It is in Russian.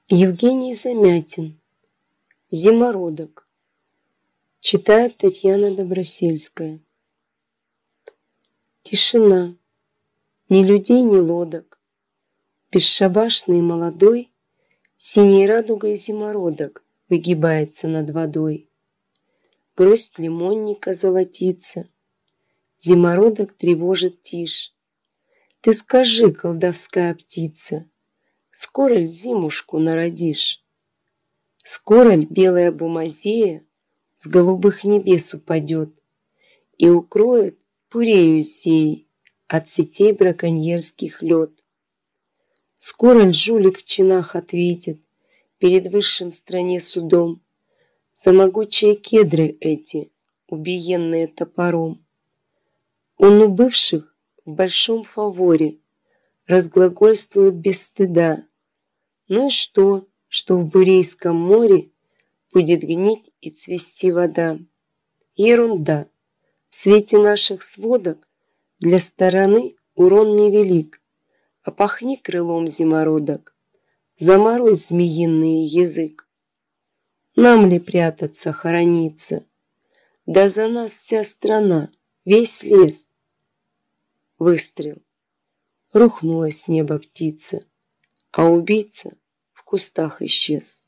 Евгений Замятин. Зимородок. Читает Татьяна Добросельская. Тишина. Ни людей, ни лодок. Бесшабашный и молодой, синей радугой зимородок выгибается над водой. Гроздь лимонника золотится, зимородок тревожит тишь. Ты скажи, колдовская птица, скоро ль зимушку народишь? Скоро ль белая бумазея с голубых небес упадет и укроет пурею сей от сетей браконьерских лед? Скоро ль жулик в чинах ответит перед высшим в стране судом за могучие кедры эти, убиенные топором? Он у бывших в большом фаворе разглагольствует без стыда. Ну и что в Бурейском море будет гнить и цвести вода? Ерунда. В свете наших сводок для стороны урон невелик. А пахни крылом, зимородок, заморозь змеиный язык. Нам ли прятаться, хорониться? Да за нас вся страна, весь лес. Выстрел. Рухнула с неба птица, а убийца в кустах исчез.